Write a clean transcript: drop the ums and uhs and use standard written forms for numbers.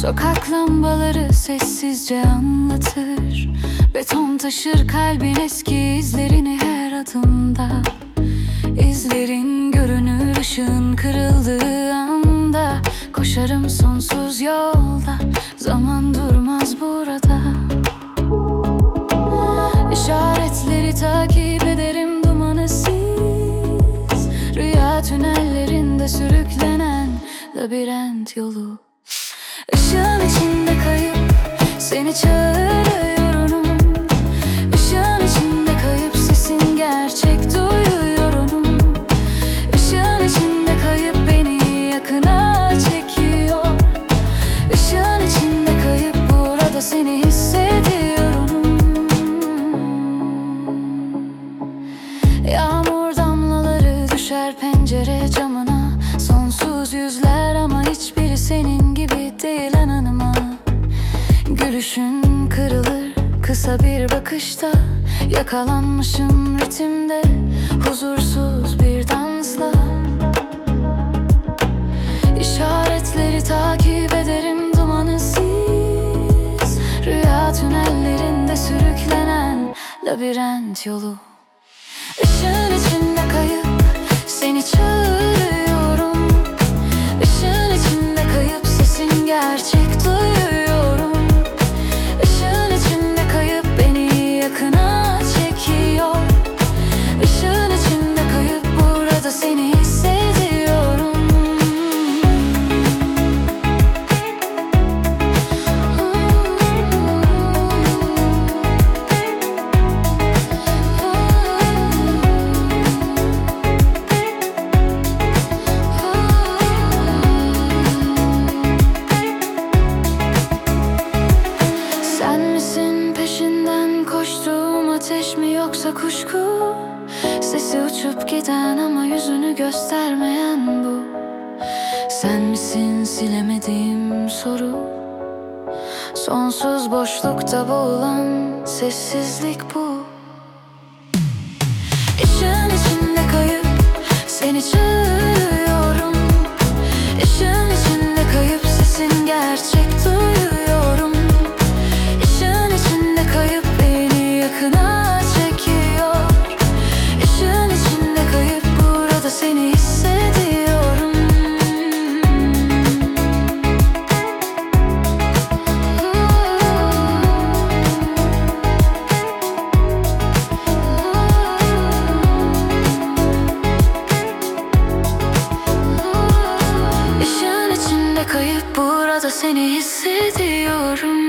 Sokak lambaları sessizce anlatır. Beton taşır kalbin eski izlerini her adımda. İzlerin görünür ışığın kırıldığı anda. Koşarım sonsuz yolda, zaman durmaz burada. İşaretleri takip ederim, dumanı siz. Rüya tünellerinde sürüklenen labirent yolu. Işığın içinde kayıp seni çağırıyorum. Işığın içinde kayıp sesin gerçek duyuyorum. Işığın içinde kayıp beni yakına çekiyor. Işığın içinde kayıp burada seni hissediyorum. Yağmur damlaları düşer pencere camına. Sonsuz yüzler ama hiçbiri senin gibi değil ananıma. Gülüşün kırılır kısa bir bakışta. Yakalanmışım ritimde, huzursuz bir dansla. İşaretleri takip ederim, dumanı siz. Rüya tünellerinde sürüklenen labirent yolu. Işığın içinde kayıp seni çağırıyorum. Işığın içinde kayıp sesin gerçek duyuyorum. Işığın içinde kayıp beni yakına çekiyor. Işığın içinde kayıp burada seni hissediyorum. Sen misin peşinden koştuğum ateş mi yoksa kuşku? Sesi uçup giden ama yüzünü göstermeyen bu. Sen misin silemediğim soru? Sonsuz boşlukta boğulan sessizlik bu. Işığın içinde kayıp seni çağırıyorum. Işığın içinde kayıp sesin gerçek duyuyorum. Işığın içinde kayıp beni yakına çekiyor. Işığın içinde kayıp burada seni hissediyorum. Işığın içinde kayıp burada seni hissediyorum.